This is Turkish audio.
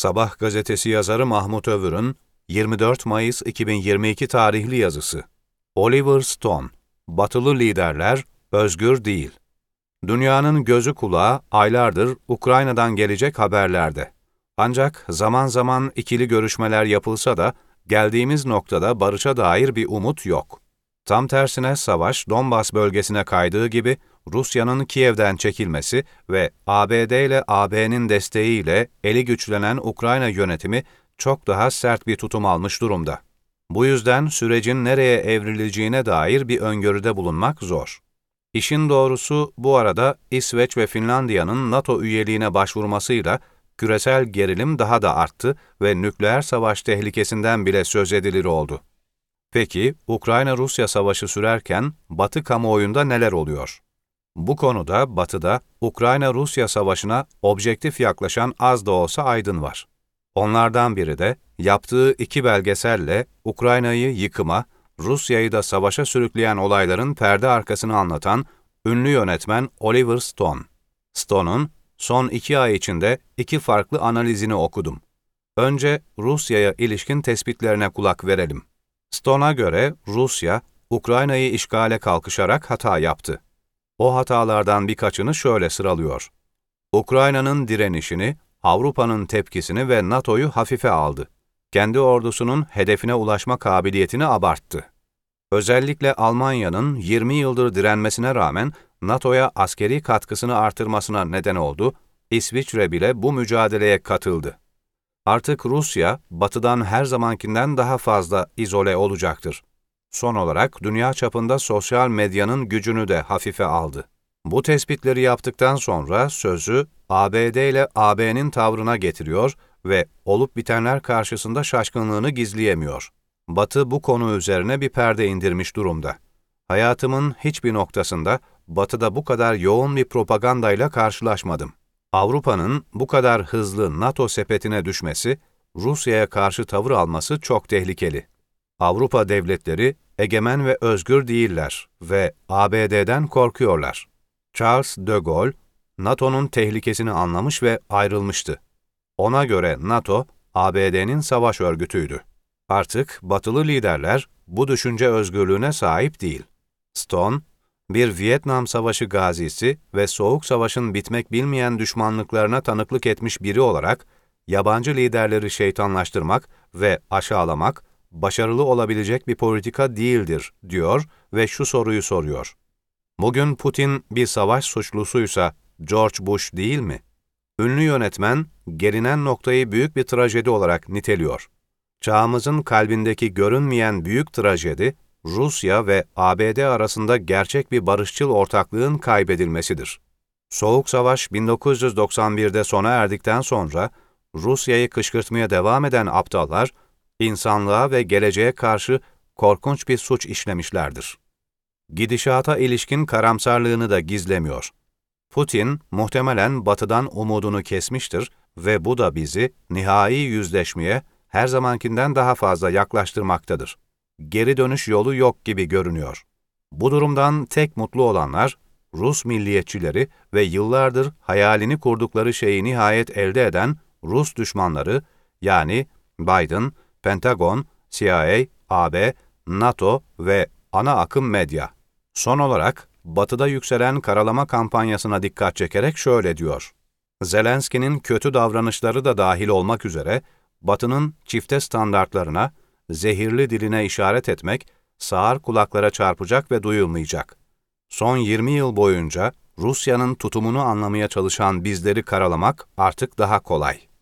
Sabah gazetesi yazarı Mahmut Övür'ün 24 Mayıs 2022 tarihli yazısı. Oliver Stone, Batılı liderler özgür değil. Dünyanın gözü kulağı aylardır Ukrayna'dan gelecek haberlerde. Ancak zaman zaman ikili görüşmeler yapılsa da geldiğimiz noktada barışa dair bir umut yok. Tam tersine savaş Donbas bölgesine kaydığı gibi Rusya'nın Kiev'den çekilmesi ve ABD ile AB'nin desteğiyle eli güçlenen Ukrayna yönetimi çok daha sert bir tutum almış durumda. Bu yüzden sürecin nereye evrileceğine dair bir öngörüde bulunmak zor. İşin doğrusu bu arada İsveç ve Finlandiya'nın NATO üyeliğine başvurmasıyla küresel gerilim daha da arttı ve nükleer savaş tehlikesinden bile söz edilir oldu. Peki, Ukrayna-Rusya savaşı sürerken Batı kamuoyunda neler oluyor? Bu konuda Batı'da Ukrayna-Rusya savaşına objektif yaklaşan az da olsa aydın var. Onlardan biri de yaptığı 2 belgeselle Ukrayna'yı yıkıma, Rusya'yı da savaşa sürükleyen olayların perde arkasını anlatan ünlü yönetmen Oliver Stone. Stone'un son 2 ay içinde 2 farklı analizini okudum. Önce Rusya'ya ilişkin tespitlerine kulak verelim. Stone'a göre Rusya, Ukrayna'yı işgale kalkışarak hata yaptı. O hatalardan birkaçını şöyle sıralıyor. Ukrayna'nın direnişini, Avrupa'nın tepkisini ve NATO'yu hafife aldı. Kendi ordusunun hedefine ulaşma kabiliyetini abarttı. Özellikle Almanya'nın 20 yıldır direnmesine rağmen NATO'ya askeri katkısını artırmasına neden oldu, İsviçre bile bu mücadeleye katıldı. Artık Rusya, Batı'dan her zamankinden daha fazla izole olacaktır. Son olarak dünya çapında sosyal medyanın gücünü de hafife aldı. Bu tespitleri yaptıktan sonra sözü ABD ile AB'nin tavrına getiriyor ve olup bitenler karşısında şaşkınlığını gizleyemiyor. Batı bu konu üzerine bir perde indirmiş durumda. Hayatımın hiçbir noktasında Batı'da bu kadar yoğun bir propagandayla karşılaşmadım. Avrupa'nın bu kadar hızlı NATO sepetine düşmesi, Rusya'ya karşı tavır alması çok tehlikeli. Avrupa devletleri egemen ve özgür değiller ve ABD'den korkuyorlar. Charles de Gaulle, NATO'nun tehlikesini anlamış ve ayrılmıştı. Ona göre NATO, ABD'nin savaş örgütüydü. Artık Batılı liderler bu düşünce özgürlüğüne sahip değil. Stone, bir Vietnam Savaşı gazisi ve Soğuk Savaş'ın bitmek bilmeyen düşmanlıklarına tanıklık etmiş biri olarak, yabancı liderleri şeytanlaştırmak ve aşağılamak, başarılı olabilecek bir politika değildir, diyor ve şu soruyu soruyor. Bugün Putin bir savaş suçlusuysa George Bush değil mi? Ünlü yönetmen, gelinen noktayı büyük bir trajedi olarak niteliyor. Çağımızın kalbindeki görünmeyen büyük trajedi, Rusya ve ABD arasında gerçek bir barışçıl ortaklığın kaybedilmesidir. Soğuk Savaş 1991'de sona erdikten sonra, Rusya'yı kışkırtmaya devam eden aptallar, insanlığa ve geleceğe karşı korkunç bir suç işlemişlerdir. Gidişata ilişkin karamsarlığını da gizlemiyor. Putin muhtemelen Batı'dan umudunu kesmiştir ve bu da bizi nihai yüzleşmeye her zamankinden daha fazla yaklaştırmaktadır. Geri dönüş yolu yok gibi görünüyor. Bu durumdan tek mutlu olanlar, Rus milliyetçileri ve yıllardır hayalini kurdukları şeyi nihayet elde eden Rus düşmanları, yani Biden, Pentagon, CIA, AB, NATO ve ana akım medya. Son olarak, Batı'da yükselen karalama kampanyasına dikkat çekerek şöyle diyor. Zelenski'nin kötü davranışları da dahil olmak üzere, Batı'nın çifte standartlarına, zehirli diline işaret etmek, sağır kulaklara çarpacak ve duyulmayacak. Son 20 yıl boyunca Rusya'nın tutumunu anlamaya çalışan bizleri karalamak artık daha kolay.